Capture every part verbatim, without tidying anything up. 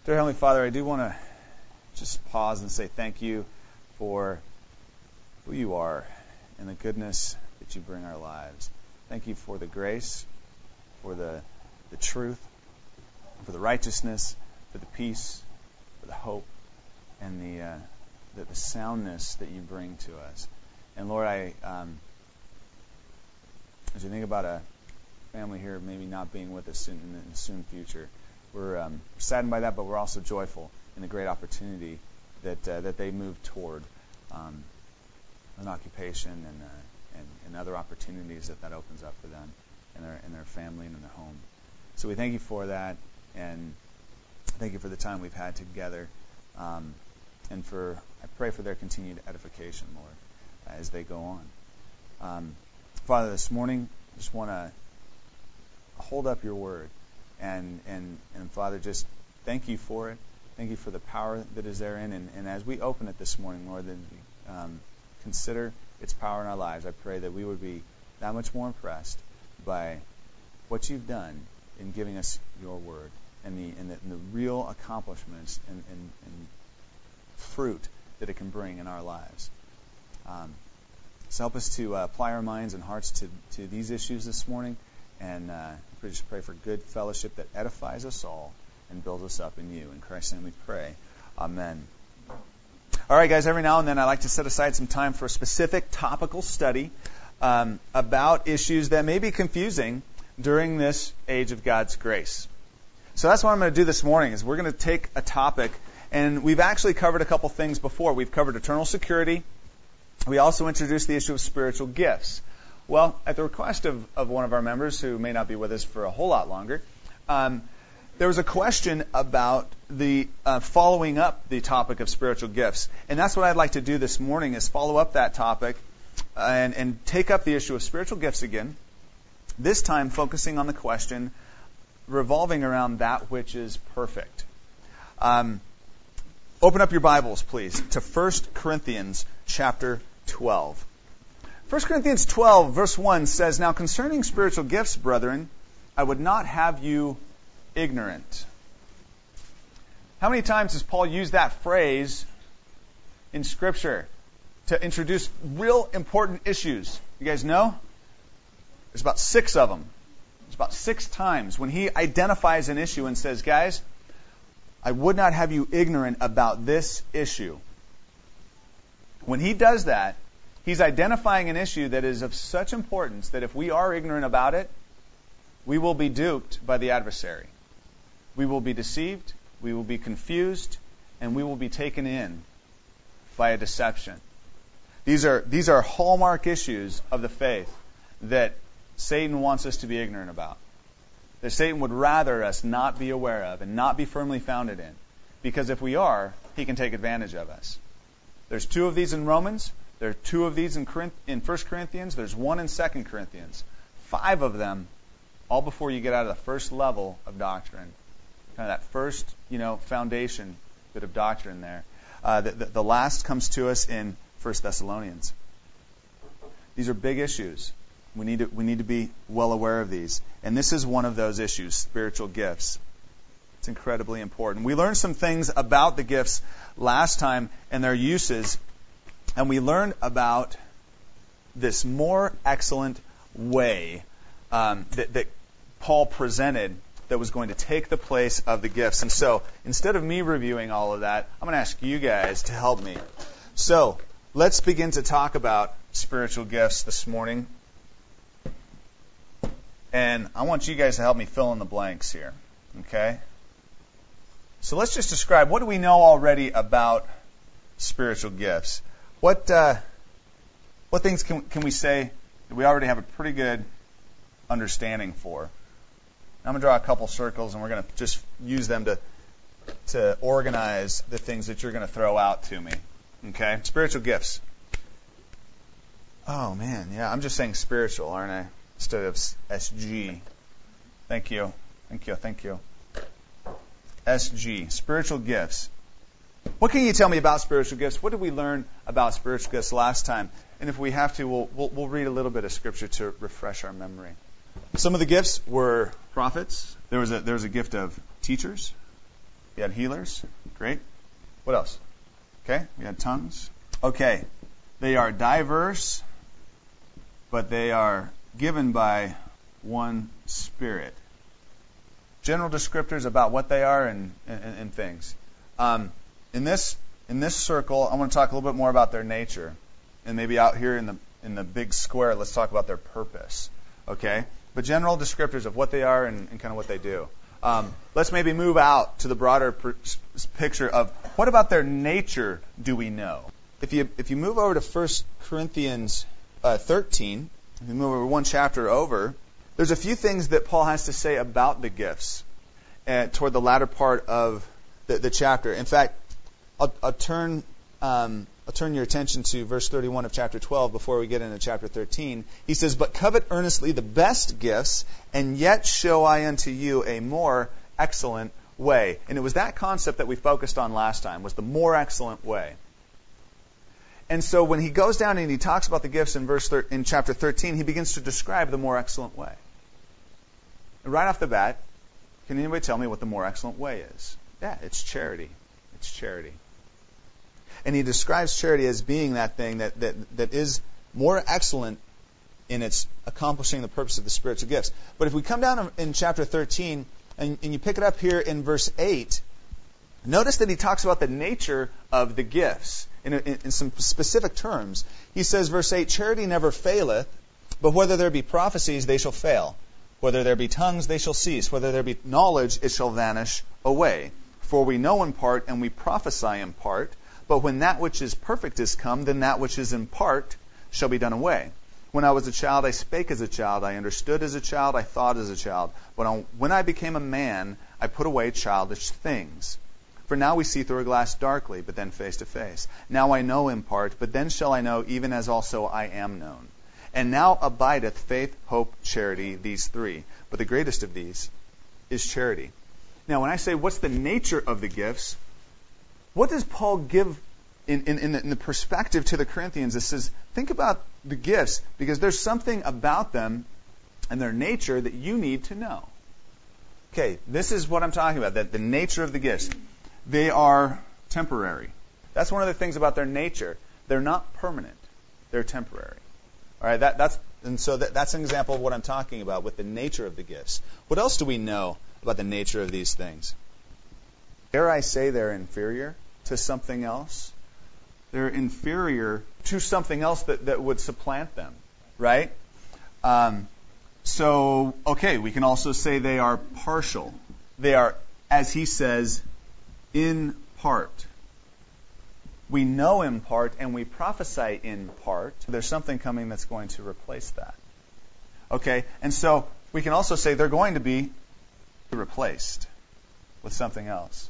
Dear Heavenly Father, I do want to just pause and say thank you for who you are and the goodness that you bring our lives. Thank you for the grace, for the the truth, for the righteousness, for the peace, for the hope, and the uh, the, the soundness that you bring to us. And Lord, I um, as you think about a family here maybe not being with us in, in the soon future, we're um, saddened by that, but we're also joyful in the great opportunity that uh, that they move toward um, an occupation and, uh, and and other opportunities that that opens up for them and their and their family and in their home. So we thank you for that, and thank you for the time we've had together, um, and for I pray for their continued edification, Lord, as they go on. Um, Father, this morning I just want to hold up your word. And, and and Father, just thank you for it. Thank you for the power that is therein. And, and as we open it this morning, Lord, that we um, consider its power in our lives, I pray that we would be that much more impressed by what you've done in giving us your word and the and the, and the real accomplishments and, and, and fruit that it can bring in our lives. Um, so help us to uh, apply our minds and hearts to, to these issues this morning. And uh, we just pray for good fellowship that edifies us all and builds us up in you. In Christ's name we pray. Amen. All right, guys, every now and then I like to set aside some time for a specific topical study um, about issues that may be confusing during this age of God's grace. So that's what I'm going to do this morning, is we're going to take a topic, and we've actually covered a couple things before. We've covered eternal security. We also introduced the issue of spiritual gifts. Well, at the request of, of one of our members, who may not be with us for a whole lot longer, um, there was a question about the uh, following up the topic of spiritual gifts. And that's what I'd like to do this morning, is follow up that topic and, and take up the issue of spiritual gifts again, this time focusing on the question revolving around that which is perfect. Um, open up your Bibles, please, to First Corinthians chapter twelve. First Corinthians twelve, verse one says, "Now concerning spiritual gifts, brethren, I would not have you ignorant." How many times has Paul used that phrase in Scripture to introduce real important issues? You guys know? There's about six of them. There's about six times when he identifies an issue and says, guys, I would not have you ignorant about this issue. When he does that, he's identifying an issue that is of such importance that if we are ignorant about it, we will be duped by the adversary. We will be deceived, we will be confused, and we will be taken in by a deception. These are these are hallmark issues of the faith that Satan wants us to be ignorant about. That Satan would rather us not be aware of and not be firmly founded in. Because if we are, he can take advantage of us. There's two of these in Romans. There are two of these in Corinth, in First Corinthians. There's one in Second Corinthians. Five of them, all before you get out of the first level of doctrine. Kind of that first, you know, foundation bit of doctrine there. Uh, the, the, the last comes to us in First Thessalonians. These are big issues. We need to we need to be well aware of these. And this is one of those issues, spiritual gifts. It's incredibly important. We learned some things about the gifts last time and their uses. And we learned about this more excellent way um, that, that Paul presented that was going to take the place of the gifts. And so, instead of me reviewing all of that, I'm going to ask you guys to help me. So, let's begin to talk about spiritual gifts this morning. And I want you guys to help me fill in the blanks here. Okay? So let's just describe, what do we know already about spiritual gifts? What uh, what things can can we say that we already have a pretty good understanding for? I'm going to draw a couple circles, and we're going to just use them to to organize the things that you're going to throw out to me. Okay? Spiritual gifts. Oh, man. Yeah, I'm just saying spiritual, aren't I? Instead of S G. Thank you. Thank you. Thank you. S G. Spiritual gifts. What can you tell me about spiritual gifts? What did we learn about spiritual gifts last time? And if we have to, we'll, we'll, we'll read a little bit of Scripture to refresh our memory. Some of the gifts were prophets. There was a there was a gift of teachers. We had healers. Great. What else? Okay, we had tongues. Okay, they are diverse, but they are given by one Spirit. General descriptors about what they are and, and, and things. Um, in this in this circle, I want to talk a little bit more about their nature, and maybe out here in the in the big square, let's talk about their purpose. Okay, but general descriptors of what they are and, and kind of what they do. Um, let's maybe move out to the broader per- picture of what about their nature do we know? If you if you move over to First Corinthians uh, thirteen, if you move over one chapter over, there's a few things that Paul has to say about the gifts uh, toward the latter part of the, the chapter. In fact, I'll, I'll turn um, I'll turn your attention to verse thirty-one of chapter twelve before we get into chapter thirteen. He says, "But covet earnestly the best gifts, and yet show I unto you a more excellent way." And it was that concept that we focused on last time, was the more excellent way. And so when he goes down and he talks about the gifts in verse thir- in chapter thirteen, he begins to describe the more excellent way. And right off the bat, can anybody tell me what the more excellent way is? Yeah, it's charity. It's charity. And he describes charity as being that thing that, that, that is more excellent in its accomplishing the purpose of the spiritual gifts. But if we come down in chapter thirteen and, and you pick it up here in verse eight, notice that he talks about the nature of the gifts in, in, in some specific terms. He says, verse eight, "Charity never faileth, but whether there be prophecies, they shall fail. Whether there be tongues, they shall cease. Whether there be knowledge, it shall vanish away. For we know in part, and we prophesy in part. But when that which is perfect is come, then that which is in part shall be done away. When I was a child, I spake as a child. I understood as a child. I thought as a child. But when I became a man, I put away childish things. For now we see through a glass darkly, but then face to face. Now I know in part, but then shall I know even as also I am known. And now abideth faith, hope, charity, these three. But the greatest of these is charity." Now, when I say what's the nature of the gifts, what does Paul give in, in, in, the, in the perspective to the Corinthians? It says, think about the gifts, because there's something about them and their nature that you need to know. Okay, this is what I'm talking about, that the nature of the gifts. They are temporary. That's one of the things about their nature. They're not permanent. They're temporary. All right, that, that's and so that, that's an example of what I'm talking about with the nature of the gifts. What else do we know about the nature of these things? Dare I say they're inferior to something else? They're inferior to something else that, that would supplant them, right? Um, so, okay, we can also say they are partial. They are, as he says, in part. We know in part and we prophesy in part. There's something coming that's going to replace that. Okay, and so we can also say they're going to be replaced with something else.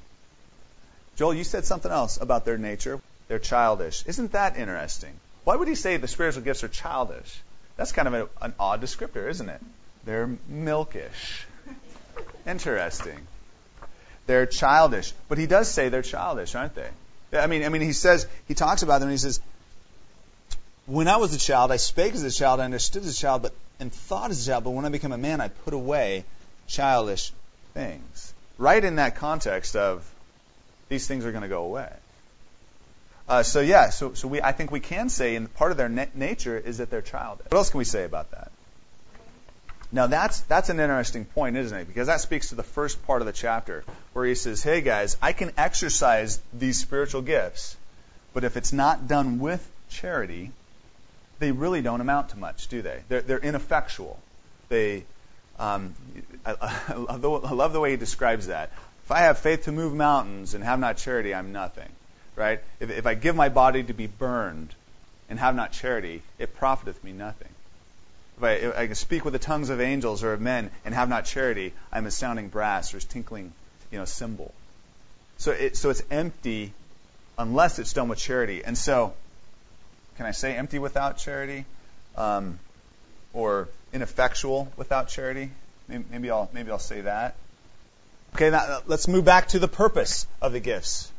Joel, you said something else about their nature. They're childish. Isn't that interesting? Why would he say the spiritual gifts are childish? That's kind of a, an odd descriptor, isn't it? They're milkish. Interesting. They're childish. But he does say they're childish, aren't they? I mean, I mean, he says, he talks about them and he says, when I was a child, I spake as a child, I understood as a child, but and thought as a child, but when I became a man, I put away childish things. Right in that context of these things are going to go away. Uh, so yeah, so so we I think we can say, and part of their na- nature is that they're childish. What else can we say about that? Now that's that's an interesting point, isn't it? Because that speaks to the first part of the chapter, where he says, "Hey guys, I can exercise these spiritual gifts, but if it's not done with charity, they really don't amount to much, do they? They're, they're ineffectual. They, um, I, I, love the, I love the way he describes that. If I have faith to move mountains and have not charity, I'm nothing, right? If, if I give my body to be burned and have not charity, it profiteth me nothing. If I, if I can speak with the tongues of angels or of men and have not charity, I'm a sounding brass or a tinkling, you know, cymbal. So, it, so it's empty unless it's done with charity. And so, can I say empty without charity, um, or ineffectual without charity? Maybe, maybe I'll maybe I'll say that. Okay, now let's move back to the purpose of the gifts.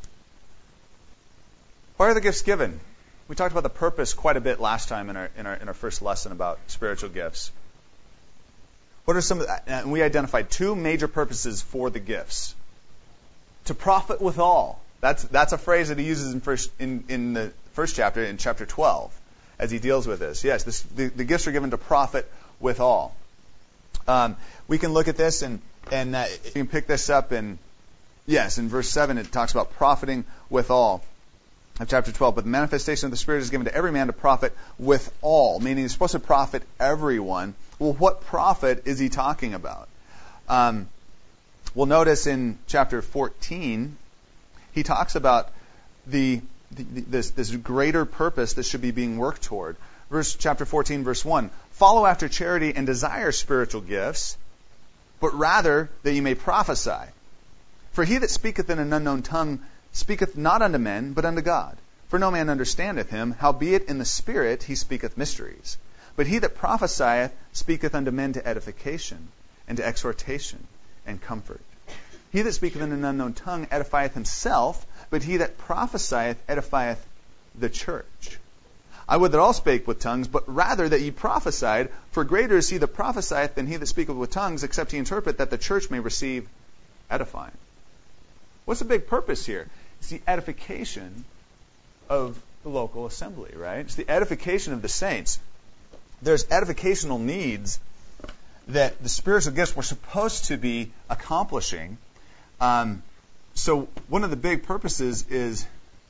Why are the gifts given? We talked about the purpose quite a bit last time in our in our in our first lesson about spiritual gifts. What are some of the, and we identified two major purposes for the gifts. to profit withal. That's that's a phrase that he uses in first in, in the first chapter, in chapter twelve, as he deals with this. Yes, this, the, the gifts are given to profit withal. Um, we can look at this and and uh, you can pick this up in yes in verse seven. It talks about profiting withal of chapter twelve. But the manifestation of the Spirit is given to every man to profit withal, meaning he's supposed to profit everyone. Well, what profit is he talking about? Um, we'll notice in chapter fourteen, he talks about the, the this this greater purpose that should be being worked toward. Verse chapter fourteen, verse one: follow after charity and desire spiritual gifts, but rather that you may prophesy. For he that speaketh in an unknown tongue speaketh not unto men, but unto God. For no man understandeth him, howbeit in the Spirit he speaketh mysteries. But he that prophesieth speaketh unto men to edification, and to exhortation, and comfort. He that speaketh in an unknown tongue edifieth himself, but he that prophesieth edifieth the church. I would that all spake with tongues, but rather that ye prophesied, for greater is he that prophesieth than he that speaketh with tongues, except he interpret, that the church may receive edifying. What's the big purpose here? It's the edification of the local assembly, right? It's the edification of the saints. There's edificational needs that the spiritual gifts were supposed to be accomplishing. Um, so one of the big purposes is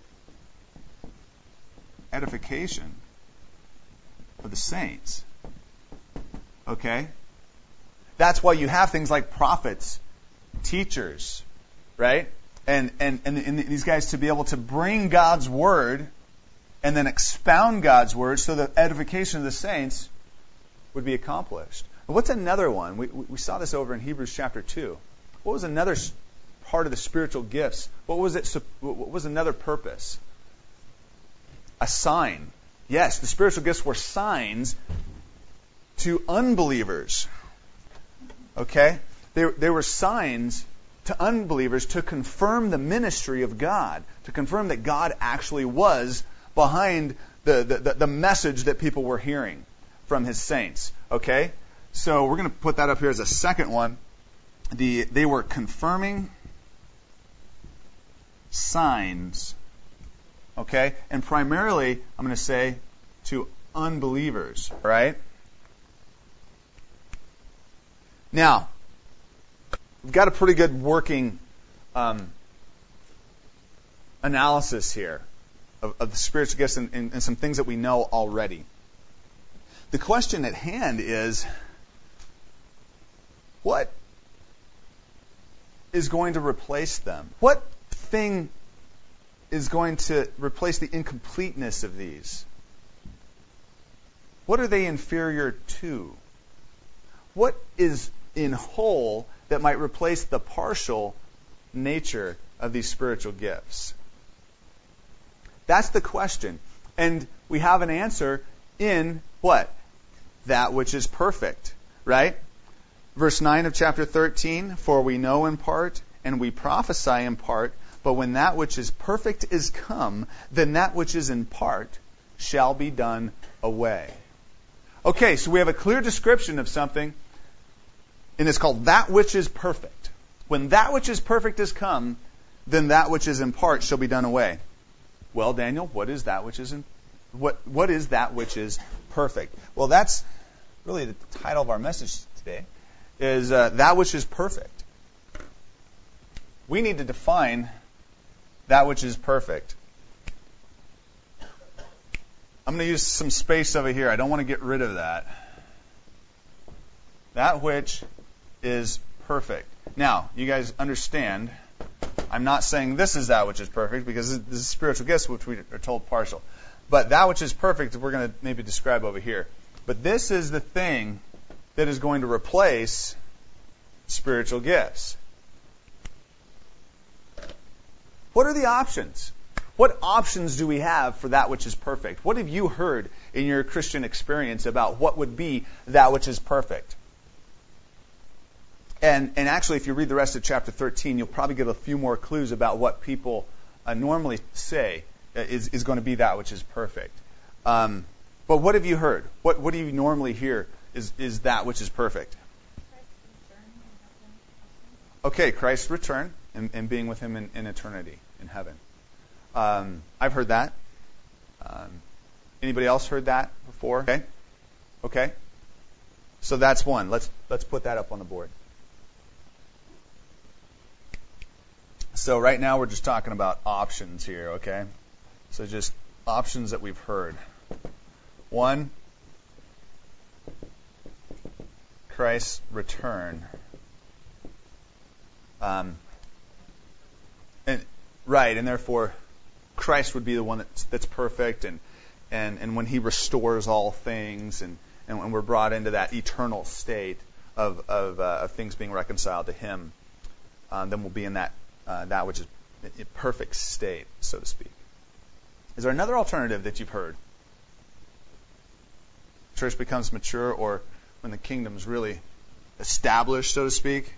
edification of the saints. Okay? That's why you have things like prophets, teachers, right? And, and, and, and these guys to be able to bring God's word and then expound God's word so that edification of the saints would be accomplished. What's another one? We, we saw this over in Hebrews chapter two. What was another part of the spiritual gifts? What was it? What was another purpose? A sign. Yes, the spiritual gifts were signs to unbelievers. Okay? They, they were signs to unbelievers to confirm the ministry of God, to confirm that God actually was behind the, the, the message that people were hearing from his saints. Okay? So we're going to put that up here as a second one. The They were confirming signs. Okay? And primarily, I'm going to say, to unbelievers. Right? Now, we've got a pretty good working um, analysis here of, of the spiritual gifts and, and, and some things that we know already. The question at hand is, what is going to replace them? What thing is going to replace the incompleteness of these? What are they inferior to? What is in whole that might replace the partial nature of these spiritual gifts? That's the question. And we have an answer in what? That which is perfect, right? Verse nine of chapter thirteen, for we know in part, and we prophesy in part, but when that which is perfect is come, then that which is in part shall be done away. Okay, so we have a clear description of something, and it's called that which is perfect. When that which is perfect is come, then that which is in part shall be done away. Well, Daniel, what is that which is in what what is that which is perfect? Well, that's really the title of our message today, is uh, that which is perfect. We need to define that which is perfect. I'm going to use some space over here. I don't want to get rid of that. That which is perfect. Now, you guys understand, I'm not saying this is that which is perfect, because this is spiritual gifts, which we are told partial. But that which is perfect, we're going to maybe describe over here. But this is the thing that is going to replace spiritual gifts. What are the options? What options do we have for that which is perfect? What have you heard in your Christian experience about what would be that which is perfect? And, and actually, if you read the rest of chapter thirteen, you'll probably get a few more clues about what people uh, normally say is, is going to be that which is perfect. Um, but what have you heard? What, what do you normally hear is, is that which is perfect? Christ's return. Okay, Christ's return. and, and being with him in, in eternity, in heaven. Um, I've heard that. Um, anybody else heard that before? Okay. Okay. So that's one. Let's let's put that up on the board. So right now we're just talking about options here, okay? So just options that we've heard. One, Christ's return. Um, and right, and therefore Christ would be the one that's, that's perfect, and, and, and when he restores all things, and, and when we're brought into that eternal state of of, uh, of things being reconciled to him, um, then we'll be in that uh, that which is a perfect state, so to speak. Is there another alternative that you've heard? Church becomes mature, or when the kingdom's really established, so to speak.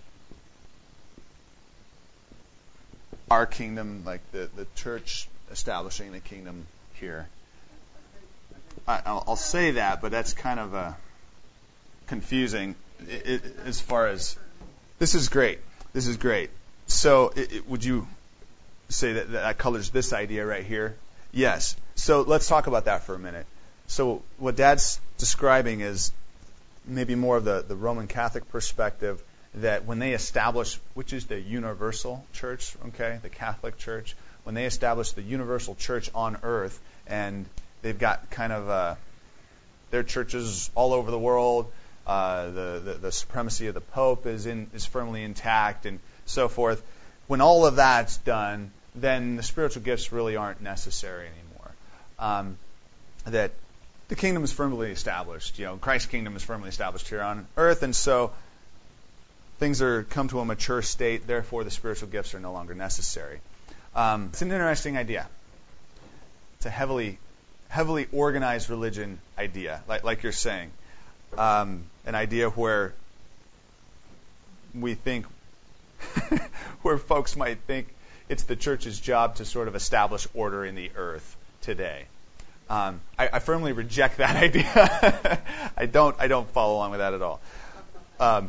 Our kingdom, like the, the church establishing the kingdom here. I, I'll, I'll say that, but that's kind of uh, confusing it, it, as far as this is great. This is great. So, it, it, would you say that that colors this idea right here? Yes. So let's talk about that for a minute. So what Dad's describing is maybe more of the, the Roman Catholic perspective, that when they establish, which is the universal church, okay, the Catholic Church, when they establish the universal church on earth, and they've got kind of uh, their churches all over the world, uh, the, the the supremacy of the Pope is in is firmly intact, and so forth. When all of that's done, then the spiritual gifts really aren't necessary anymore. Um, that the kingdom is firmly established. You know, Christ's kingdom is firmly established here on earth, and so things are come to a mature state. Therefore, the spiritual gifts are no longer necessary. Um, it's an interesting idea. It's a heavily, heavily organized religion idea, like like you're saying, um, an idea where we think, where folks might think it's the church's job to sort of establish order in the earth today. Um, I, I firmly reject that idea. I don't. I don't follow along with that at all. Um,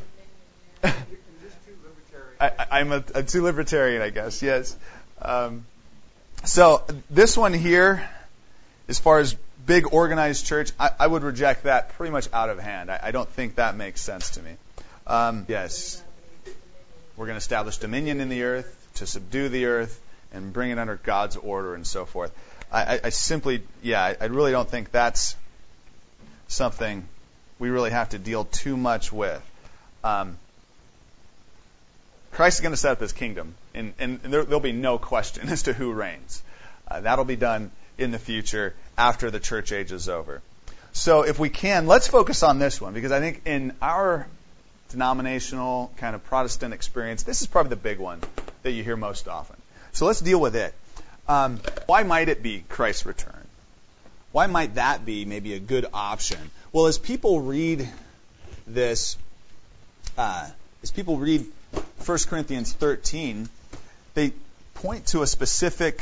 I, I'm a, a too libertarian, I guess. Yes. Um, so this one here, as far as big organized church, I, I would reject that pretty much out of hand. I, I don't think that makes sense to me. Um, yes. We're going to establish dominion in the earth, to subdue the earth, and bring it under God's order and so forth. I, I, I simply, yeah, I, I really don't think that's something we really have to deal too much with. Um, Christ is going to set up his kingdom, and, and there, there'll be no question as to who reigns. Uh, that'll be done in the future after the church age is over. So if we can, let's focus on this one, because I think in our denominational kind of Protestant experience, this is probably the big one that you hear most often. So let's deal with it. Um, why might it be Christ's return? Why might that be maybe a good option? Well, as people read this, uh, as people read First Corinthians thirteen, they point to a specific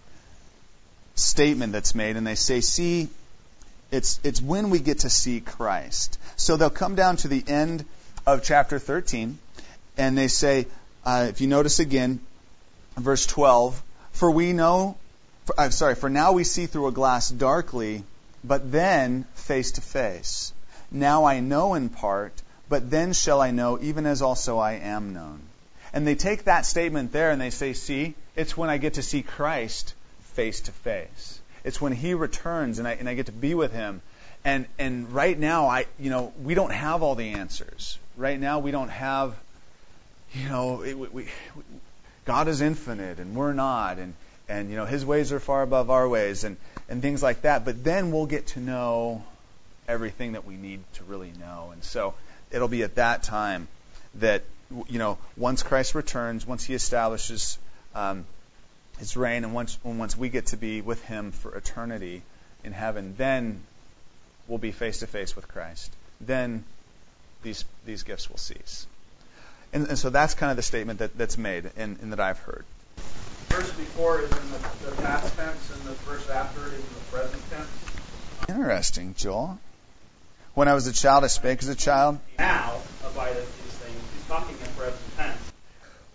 statement that's made, and they say, see, it's it's when we get to see Christ. So they'll come down to the end of chapter thirteen, and they say, uh, if you notice again, verse twelve, for we know, for, I'm sorry, for now we see through a glass darkly, but then face to face. Now I know in part, but then shall I know, even as also I am known. And they take that statement there and they say, see, it's when I get to see Christ face to face. It's when he returns and I and I get to be with him. And and right now, I you know, we don't have all the answers. Right now, we don't have, you know, it, we, we, God is infinite and we're not, and and you know, his ways are far above our ways, and and things like that. But then we'll get to know everything that we need to really know. And so it'll be at that time that, you know, once Christ returns, once he establishes um, his reign, and once once we get to be with him for eternity in heaven, then we'll be face to face with Christ. Then these these gifts will cease. And, and so that's kind of the statement that, that's made and, and that I've heard. Verse before is in the, the past tense, and the verse after it is in the present tense. Interesting, Joel. When I was a child, I spake as a child. Now abideth these things. He's talking in present tense.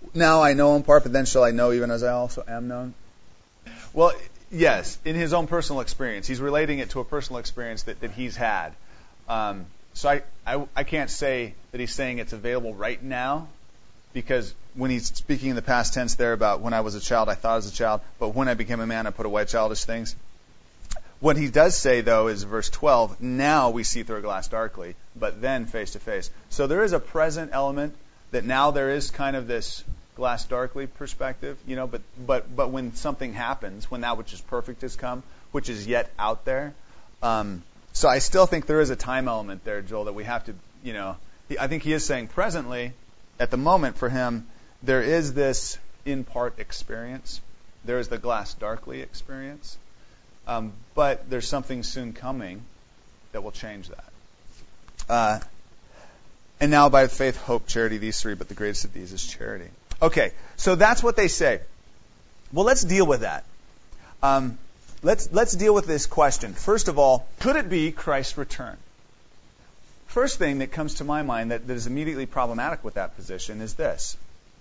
now I know in part, but then shall I know even as I also am known? Well, yes, in his own personal experience. He's relating it to a personal experience that, that he's had. Um, so I, I, I can't say that he's saying it's available right now, because when he's speaking in the past tense there about when I was a child, I thought as a child, but when I became a man, I put away childish things. What he does say, though, is verse twelve, now we see through a glass darkly, but then face to face. So there is a present element that now there is kind of this glass darkly perspective, you know, but, but, but when something happens, when that which is perfect has come, which is yet out there. Um, so I still think there is a time element there, Joel, that we have to, you know, he, I think he is saying presently, at the moment for him, there is this in part experience. There is the glass darkly experience. Um, but there's something soon coming that will change that. Uh, and now by faith, hope, charity, these three, but the greatest of these is charity. Okay, so that's what they say. Well, let's deal with that. Um, let's let's deal with this question. First of all, could it be Christ's return? First thing that comes to my mind that, that is immediately problematic with that position is this.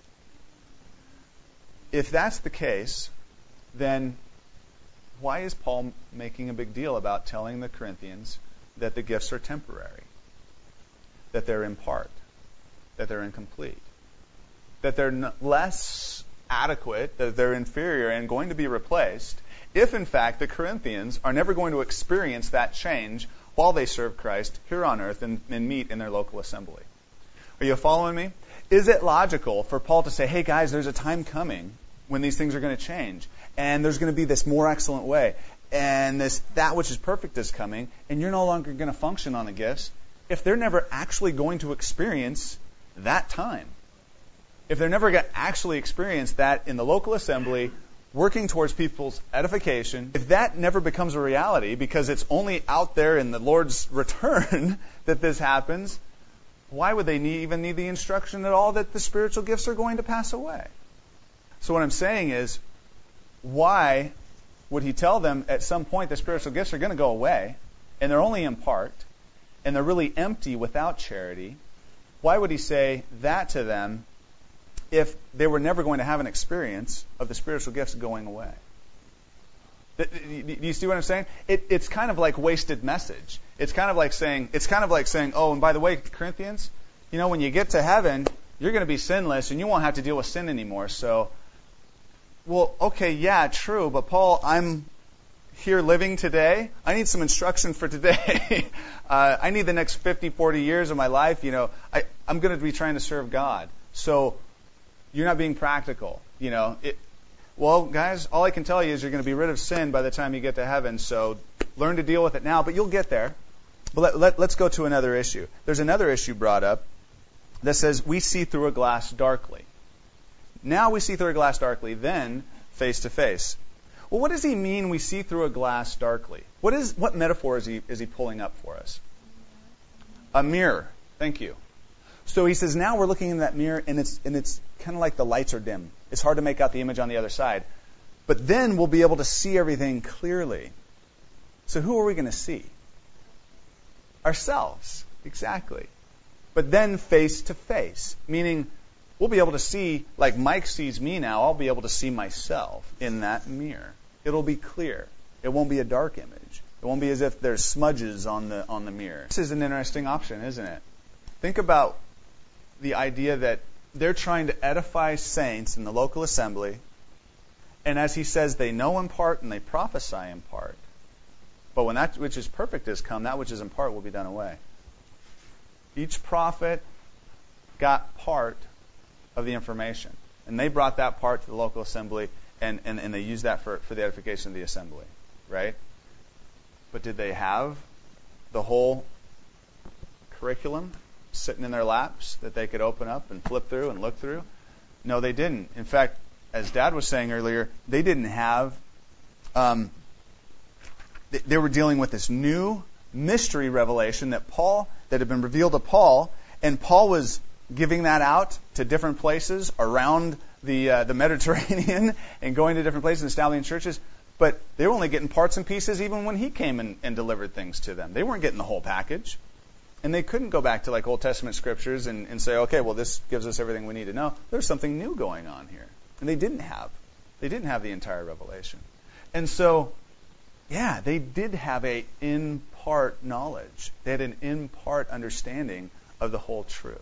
If that's the case, then why is Paul making a big deal about telling the Corinthians that the gifts are temporary, that they're in part, that they're incomplete, that they're less adequate, that they're inferior and going to be replaced, if in fact the Corinthians are never going to experience that change while they serve Christ here on earth and, and meet in their local assembly? Are you following me? Is it logical for Paul to say, hey guys, there's a time coming when these things are going to change, and there's going to be this more excellent way, and this that which is perfect is coming, and you're no longer going to function on the gifts, if they're never actually going to experience that time? If they're never going to actually experience that in the local assembly, working towards people's edification, if that never becomes a reality because it's only out there in the Lord's return that this happens, why would they need, even need the instruction at all that the spiritual gifts are going to pass away? So what I'm saying is, why would he tell them at some point the spiritual gifts are going to go away, and they're only in part, and they're really empty without charity? Why would he say that to them if they were never going to have an experience of the spiritual gifts going away? Do you see what I'm saying? It, it's kind of like wasted message. It's kind of like saying, it's kind of like saying, oh, and by the way, Corinthians, you know, when you get to heaven, you're going to be sinless, and you won't have to deal with sin anymore. So, well, okay, yeah, true, but Paul, I'm here living today. I need some instruction for today. uh, I need the next fifty, forty years of my life. You know, I, I'm going to be trying to serve God. So you're not being practical. You know, it, well, guys, all I can tell you is you're going to be rid of sin by the time you get to heaven. So learn to deal with it now, but you'll get there. But let, let, let's go to another issue. There's another issue brought up that says we see through a glass darkly. Now we see through a glass darkly, then face to face. Well, what does he mean we see through a glass darkly? What is what metaphor is he is he pulling up for us? A mirror. Thank you. So he says now we're looking in that mirror, and it's and it's kind of like the lights are dim. It's hard to make out the image on the other side. But then we'll be able to see everything clearly. So who are we going to see? Ourselves. Exactly. But then face to face, meaning we'll be able to see, like Mike sees me now, I'll be able to see myself in that mirror. It'll be clear. It won't be a dark image. It won't be as if there's smudges on the on the mirror. This is an interesting option, isn't it? Think about the idea that they're trying to edify saints in the local assembly, and as he says, they know in part and they prophesy in part. But when that which is perfect has come, that which is in part will be done away. Each prophet got part of the information, and they brought that part to the local assembly, and, and, and they used that for, for the edification of the assembly, right? But did they have the whole curriculum sitting in their laps that they could open up and flip through and look through? No, they didn't. In fact, as Dad was saying earlier, they didn't have, um, they, they were dealing with this new mystery revelation that Paul, that had been revealed to Paul, and Paul was giving that out to different places around the uh, the Mediterranean and going to different places and establishing churches. But they were only getting parts and pieces even when he came and, and delivered things to them. They weren't getting the whole package. And they couldn't go back to like Old Testament scriptures and, and say, okay, well, this gives us everything we need to know. There's something new going on here. And they didn't have. They didn't have the entire revelation. And so, yeah, they did have a in-part knowledge. They had an in-part understanding of the whole truth.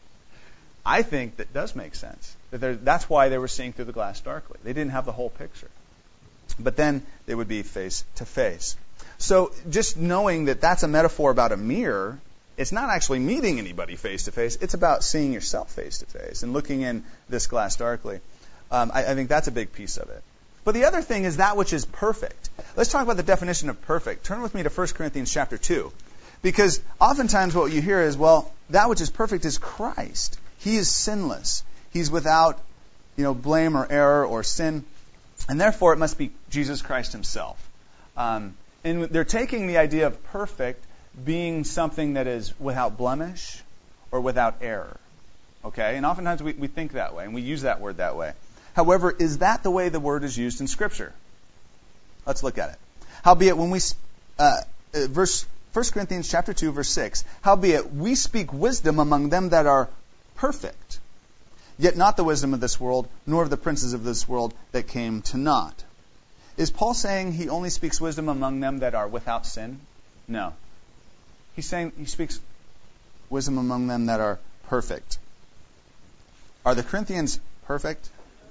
I think that does make sense. That that's why they were seeing through the glass darkly. They didn't have the whole picture. But then they would be face to face. So just knowing that that's a metaphor about a mirror, it's not actually meeting anybody face to face. It's about seeing yourself face to face and looking in this glass darkly. Um, I, I think that's a big piece of it. But the other thing is that which is perfect. Let's talk about the definition of perfect. Turn with me to First Corinthians chapter two. Because oftentimes what you hear is, well, that which is perfect is Christ. He is sinless. He's without, you know, blame or error or sin. And therefore it must be Jesus Christ himself. Um, and they're taking the idea of perfect being something that is without blemish or without error. Okay? And oftentimes we, we think that way, and we use that word that way. However, is that the way the word is used in Scripture? Let's look at it. Howbeit, when we, uh, uh, verse, First Corinthians chapter two, verse six, howbeit, we speak wisdom among them that are perfect, yet not the wisdom of this world, nor of the princes of this world that came to naught. Is Paul saying he only speaks wisdom among them that are without sin? No. He's saying he speaks wisdom among them that are perfect. Are the Corinthians perfect?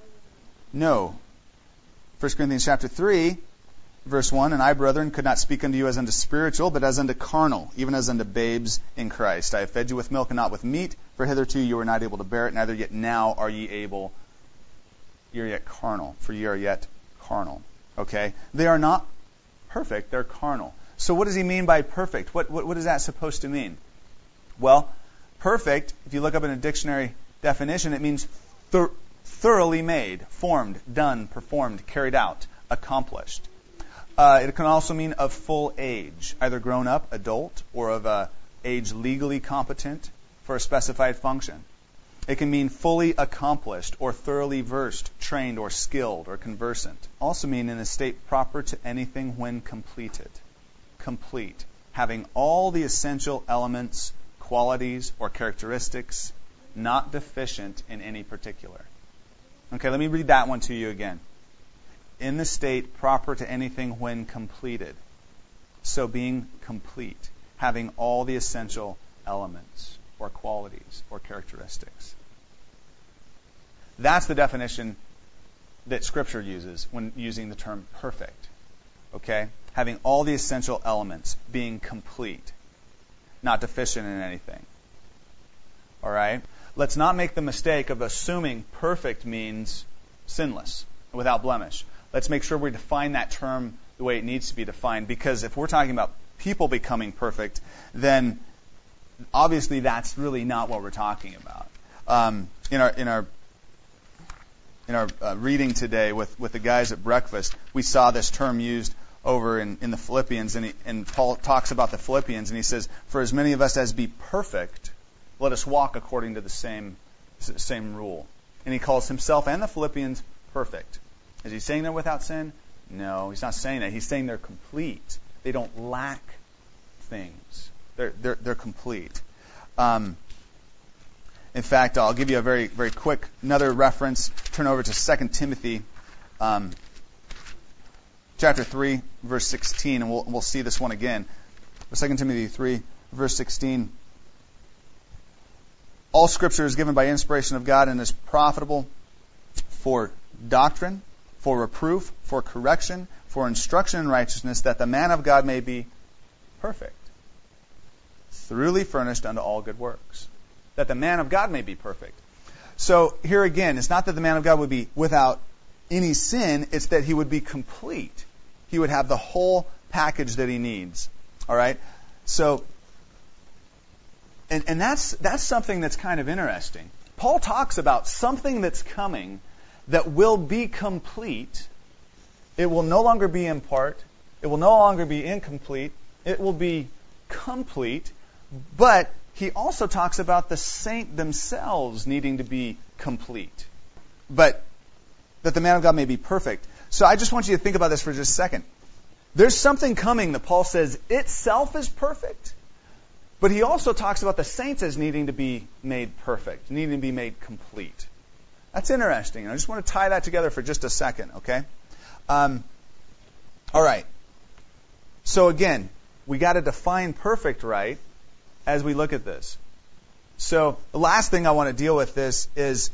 No. First Corinthians chapter three, verse one, and I, brethren, could not speak unto you as unto spiritual, but as unto carnal, even as unto babes in Christ. I have fed you with milk and not with meat, for hitherto you were not able to bear it, neither yet now are ye able. Ye are yet carnal, for ye are yet carnal. Okay? They are not perfect, they're carnal. So what does he mean by perfect? What, what, what is that supposed to mean? Well, perfect, if you look up in a dictionary definition, it means thor- thoroughly made, formed, done, performed, carried out, accomplished. Uh, it can also mean of full age, either grown up, adult, or of uh, age legally competent for a specified function. It can mean fully accomplished or thoroughly versed, trained, or skilled, or conversant. Also mean in a state proper to anything when completed. Complete, having all the essential elements, qualities, or characteristics, not deficient in any particular. Okay, let me read that one to you again. In the state proper to anything when completed. So being complete, having all the essential elements, or qualities, or characteristics. That's the definition that Scripture uses when using the term perfect. Okay? Having all the essential elements, being complete, not deficient in anything. All right? Let's not make the mistake of assuming perfect means sinless, without blemish. Let's make sure we define that term the way it needs to be defined, because if we're talking about people becoming perfect, then obviously that's really not what we're talking about. Um, in our in our in our uh, reading today with, with the guys at breakfast, we saw this term used over in, in the Philippians, and, he, and Paul talks about the Philippians, and he says, "For as many of us as be perfect, let us walk according to the same same rule." And he calls himself and the Philippians perfect. Is he saying they're without sin? No, he's not saying that. He's saying they're complete. They don't lack things. They're they're, they're complete. Um, in fact, I'll give you a very very quick another reference. Turn over to Second Timothy, um, chapter three, verse sixteen, and we'll we'll see this one again. Second Timothy three, verse sixteen. All Scripture is given by inspiration of God and is profitable for doctrine, for reproof, for correction, for instruction in righteousness, that the man of God may be perfect, thoroughly furnished unto all good works. That the man of God may be perfect. So here again, it's not that the man of God would be without any sin, it's that he would be complete. He would have the whole package that he needs. All right? So, and, and that's that's something that's kind of interesting. Paul talks about something that's coming that will be complete. It will no longer be in part. It will no longer be incomplete. It will be complete. But he also talks about the saint themselves needing to be complete. But that the man of God may be perfect. So I just want you to think about this for just a second. There's something coming that Paul says itself is perfect, But he also talks about the saints as needing to be made perfect, needing to be made complete. That's interesting. I just want to tie that together for just a second, okay? Um, all right. So again, we got to define perfect right as we look at this. So the last thing I want to deal with this is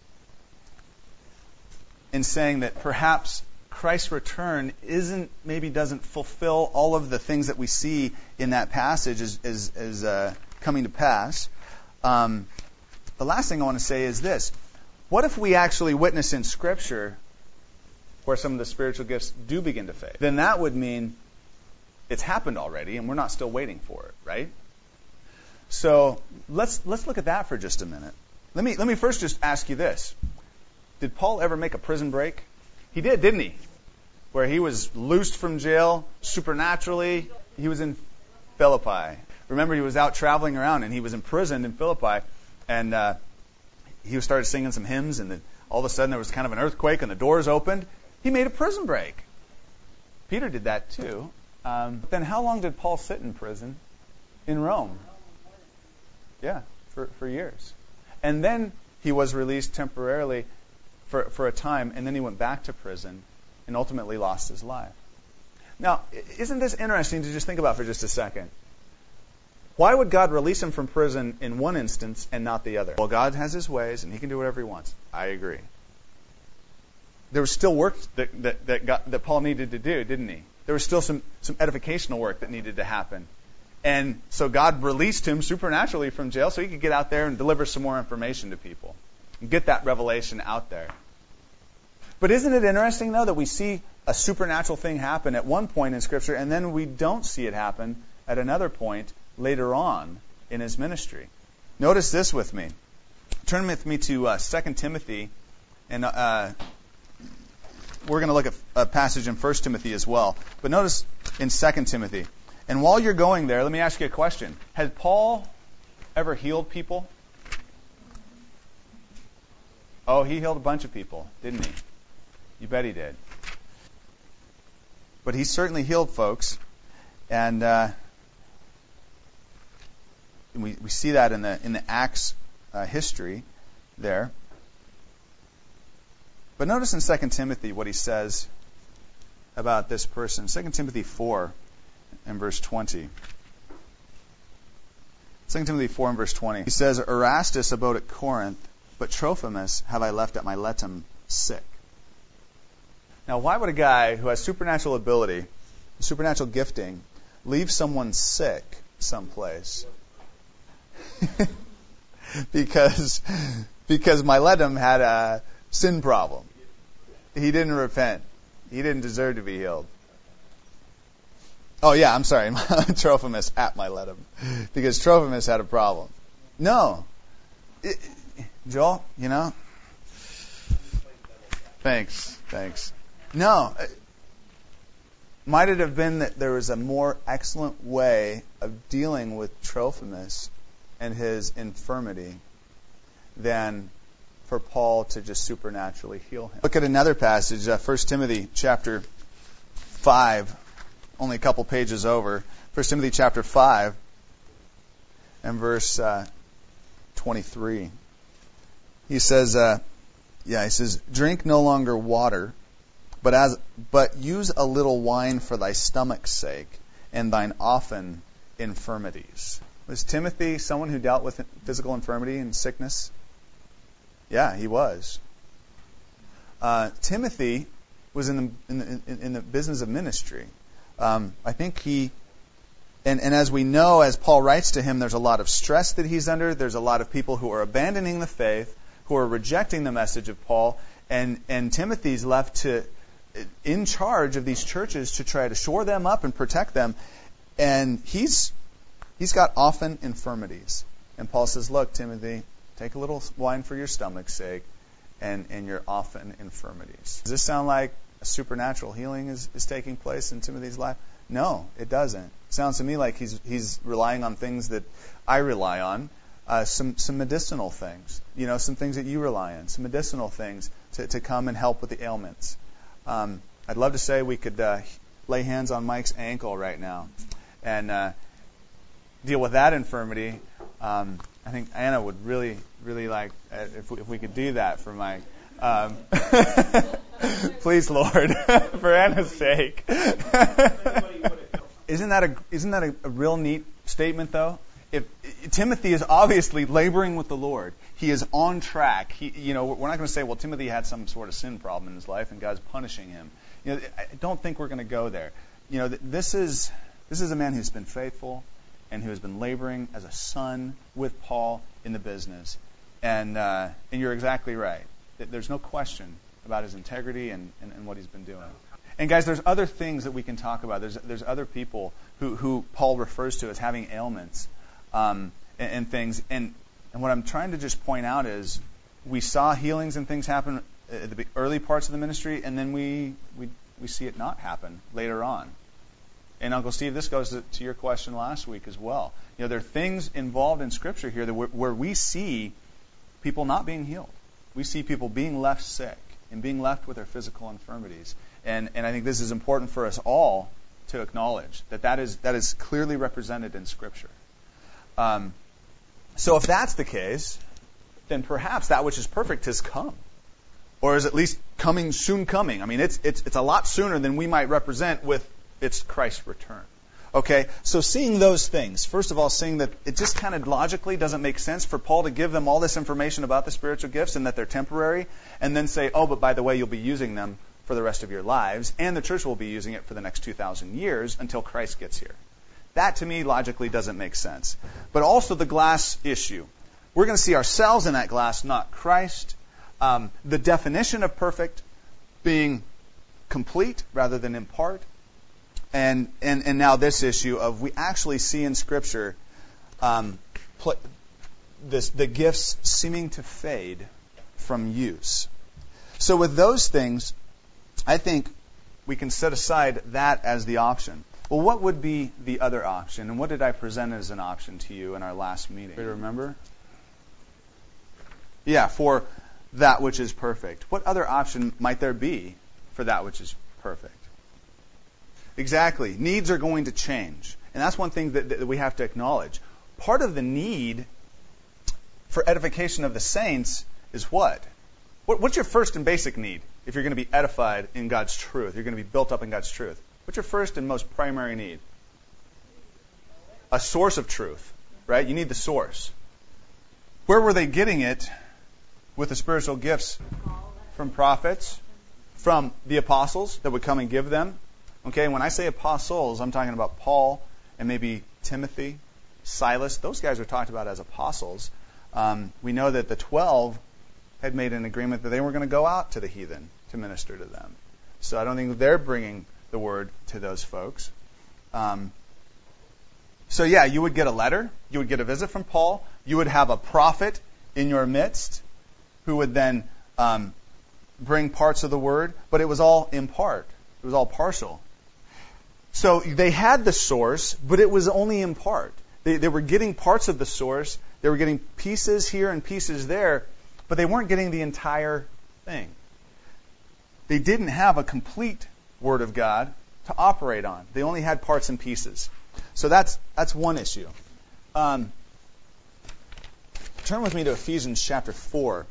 in saying that perhaps Christ's return isn't, maybe doesn't fulfill all of the things that we see in that passage as, as, as uh, coming to pass. Um, the last thing I want to say is this. What if we actually witness in Scripture where some of the spiritual gifts do begin to fade? Then that would mean it's happened already and we're not still waiting for it, right? So let's let's look at that for just a minute. Let me let me first just ask you this. Did Paul ever make a prison break? He did, didn't he? Where he was loosed from jail supernaturally. He was in Philippi. Remember, he was out traveling around and he was imprisoned in Philippi. And uh, he started singing some hymns, and then all of a sudden there was kind of an earthquake and the doors opened. He made a prison break. Peter did that too. Um, but then how long did Paul sit in prison in Rome? Yeah, for, for years. And then he was released temporarily for, for a time, and then he went back to prison and ultimately lost his life. Now, isn't this interesting to just think about for just a second? Why would God release him from prison in one instance and not the other? Well, God has his ways, and he can do whatever he wants. I agree. There was still work that that that, God, that Paul needed to do, didn't he? There was still some, some edificational work that needed to happen. And so God released him supernaturally from jail so he could get out there and deliver some more information to people and get that revelation out there. But isn't it interesting, though, that we see a supernatural thing happen at one point in Scripture and then we don't see it happen at another point later on in his ministry? Notice this with me. Turn with me to uh, Second Timothy, and uh, we're going to look at a passage in First Timothy as well. But notice in Second Timothy. And while you're going there, let me ask you a question. Has Paul ever healed people? Oh, he healed a bunch of people, didn't he? You bet he did. But he certainly healed folks. And uh, we, we see that in the in the Acts uh, history there. But notice in Second Timothy what he says about this person. Second Timothy four and verse twenty. Second Timothy four and verse twenty. He says, Erastus abode at Corinth, but Trophimus have I left at Miletum sick. Now, why would a guy who has supernatural ability, supernatural gifting, leave someone sick someplace? because because Miletum had a sin problem. He didn't repent. He didn't deserve to be healed. Oh, yeah, I'm sorry. Trophimus at Miletum. Because Trophimus had a problem. No. It, Joel, you know? Thanks. Thanks. No. Might it have been that there was a more excellent way of dealing with Trophimus and his infirmity than for Paul to just supernaturally heal him? Look at another passage, uh, First Timothy chapter five, only a couple pages over. First Timothy chapter five and verse uh, twenty-three. He says, uh, yeah, he says, drink no longer water, but as but use a little wine for thy stomach's sake and thine often infirmities. Was Timothy someone who dealt with physical infirmity and sickness? Yeah, he was. Uh, Timothy was in the in the, in the business of ministry. Um, I think he, and, and as we know, as Paul writes to him, there's a lot of stress that he's under. There's a lot of people who are abandoning the faith, who are rejecting the message of Paul, and and Timothy's left to in charge of these churches to try to shore them up and protect them. And he's he's got often infirmities. And Paul says, look, Timothy, take a little wine for your stomach's sake and, and your often infirmities. Does this sound like a supernatural healing is, is taking place in Timothy's life? No, it doesn't. It sounds to me like he's he's relying on things that I rely on, uh, some some medicinal things, you know, some things that you rely on, some medicinal things to, to come and help with the ailments. Um, I'd love to say we could uh, lay hands on Mike's ankle right now, and uh, deal with that infirmity. Um, I think Anna would really, really like uh, if we, if we could do that for Mike. Um, please, Lord, for Anna's sake. Isn't that a isn't that a, a real neat statement, though? If, if Timothy is obviously laboring with the Lord, he is on track. He, you know, we're not going to say, well, Timothy had some sort of sin problem in his life, and God's punishing him. You know, I don't think we're going to go there. You know, this is this is a man who's been faithful and who has been laboring as a son with Paul in the business. And uh, and you're exactly right. There's no question about his integrity and, and, and what he's been doing. And guys, there's other things that we can talk about. There's there's other people who, who Paul refers to as having ailments um, and, and things. And and what I'm trying to just point out is we saw healings and things happen at the early parts of the ministry, and then we we, we see it not happen later on. And Uncle Steve, this goes to, to your question last week as well. You know, there are things involved in Scripture here that where we see people not being healed. We see people being left sick and being left with their physical infirmities. And and I think this is important for us all to acknowledge that that is that is clearly represented in Scripture. Um, so if that's the case, then perhaps that which is perfect has come, or is at least coming soon. Coming. I mean, it's it's it's a lot sooner than we might represent with its Christ's return. Okay, so seeing those things, first of all, seeing that it just kind of logically doesn't make sense for Paul to give them all this information about the spiritual gifts and that they're temporary, and then say, oh, but by the way, you'll be using them for the rest of your lives, and the church will be using it for the next two thousand years until Christ gets here. That, to me, logically doesn't make sense. But also the glass issue. We're going to see ourselves in that glass, not Christ. Um, the definition of perfect being complete rather than in part. And, and and now this issue of we actually see in Scripture um, pl- this, the gifts seeming to fade from use. So with those things, I think we can set aside that as the option. Well, what would be the other option? And what did I present as an option to you in our last meeting? Do you remember? Yeah, for that which is perfect. What other option might there be for that which is perfect? Exactly. Needs are going to change. And that's one thing that, that we have to acknowledge. Part of the need for edification of the saints is what? what? What's your first and basic need if you're going to be edified in God's truth? You're going to be built up in God's truth. What's your first and most primary need? A source of truth, right? You need the source. Where were they getting it with the spiritual gifts? From prophets, from the apostles that would come and give them. Okay, when I say apostles, I'm talking about Paul and maybe Timothy, Silas. Those guys are talked about as apostles. Um, we know that the twelve had made an agreement that they were going to go out to the heathen to minister to them. So I don't think they're bringing the word to those folks. Um, so yeah, you would get a letter. You would get a visit from Paul. You would have a prophet in your midst who would then um, bring parts of the word. But it was all in part. It was all partial. So they had the source, but it was only in part. They, they were getting parts of the source. They were getting pieces here and pieces there, but they weren't getting the entire thing. They didn't have a complete Word of God to operate on. They only had parts and pieces. So that's that's one issue. Um, turn with me to Ephesians chapter four.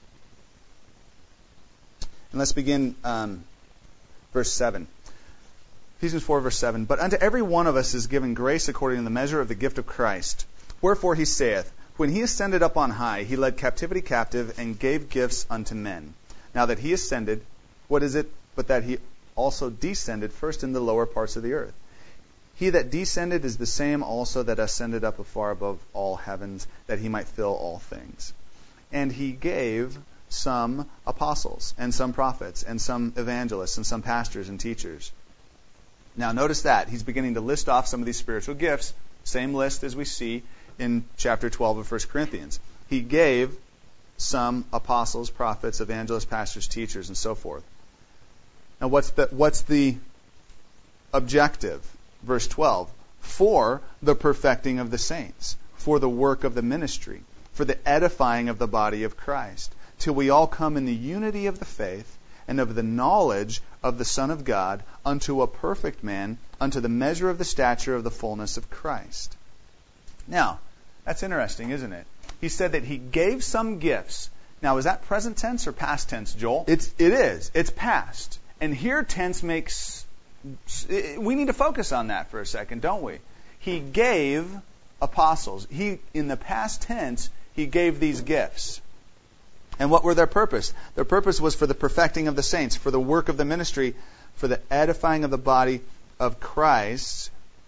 And let's begin um, verse seven. Ephesians four, verse seven. But unto every one of us is given grace according to the measure of the gift of Christ. Wherefore he saith, when he ascended up on high, he led captivity captive and gave gifts unto men. Now that he ascended, what is it but that he also descended first in the lower parts of the earth? He that descended is the same also that ascended up afar above all heavens, that he might fill all things. And he gave some apostles, and some prophets, and some evangelists, and some pastors and teachers. Now notice that. He's beginning to list off some of these spiritual gifts. Same list as we see in chapter twelve of First Corinthians. He gave some apostles, prophets, evangelists, pastors, teachers, and so forth. Now what's the, what's the objective? Verse twelve. For the perfecting of the saints, for the work of the ministry, for the edifying of the body of Christ, till we all come in the unity of the faith and of the knowledge of the Son of God, unto a perfect man, unto the measure of the stature of the fullness of Christ. Now, that's interesting, isn't it? He said that he gave some gifts. Now, is that present tense or past tense, Joel? It's, it is. It's past. And here tense makes... We need to focus on that for a second, don't we? He gave apostles. He, in the past tense, he gave these gifts. And what were their purpose? Their purpose was for the perfecting of the saints, for the work of the ministry, for the edifying of the body of Christ.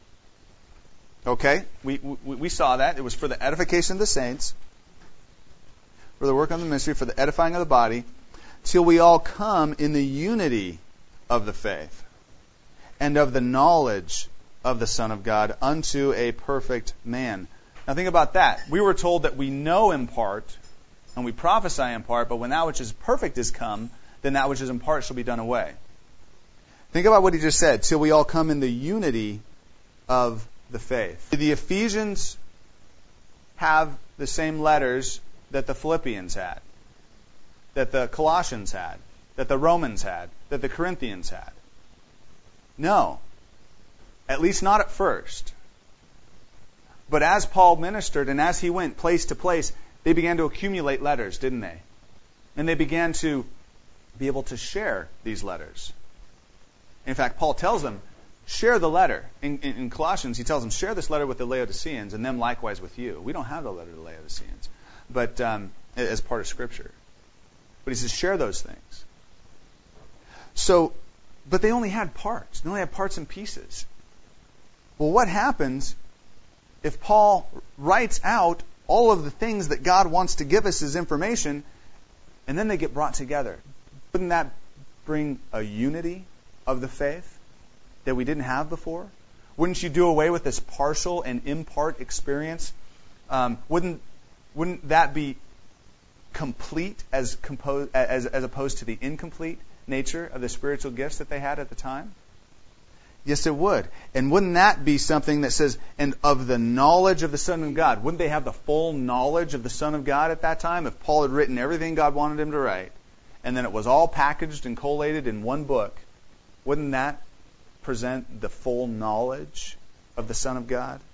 Okay, we, we, we saw that. It was for the edification of the saints, for the work of the ministry, for the edifying of the body, till we all come in the unity of the faith and of the knowledge of the Son of God unto a perfect man. Now think about that. We were told that we know in part and we prophesy in part, but when that which is perfect is come, then that which is in part shall be done away. Think about what he just said. Till we all come in the unity of the faith. Did the Ephesians have the same letters that the Philippians had? That the Colossians had? That the Romans had? That the Corinthians had? No. At least not at first. But as Paul ministered and as he went place to place, they began to accumulate letters, didn't they? And they began to be able to share these letters. In fact, Paul tells them, share the letter. In, in, in Colossians, he tells them, share this letter with the Laodiceans and them likewise with you. We don't have the letter to the Laodiceans, but um, as part of Scripture. But he says, share those things. So, but they only had parts. They only had parts and pieces. Well, what happens if Paul writes out all of the things that God wants to give us as information, and then they get brought together? Wouldn't that bring a unity of the faith that we didn't have before? Wouldn't you do away with this partial and impart experience? Um, wouldn't wouldn't that be complete as, compo- as as opposed to the incomplete nature of the spiritual gifts that they had at the time? Yes, it would. And wouldn't that be something that says, and of the knowledge of the Son of God? Wouldn't they have the full knowledge of the Son of God at that time if Paul had written everything God wanted him to write, and then it was all packaged and collated in one book? Wouldn't that present the full knowledge of the Son of God?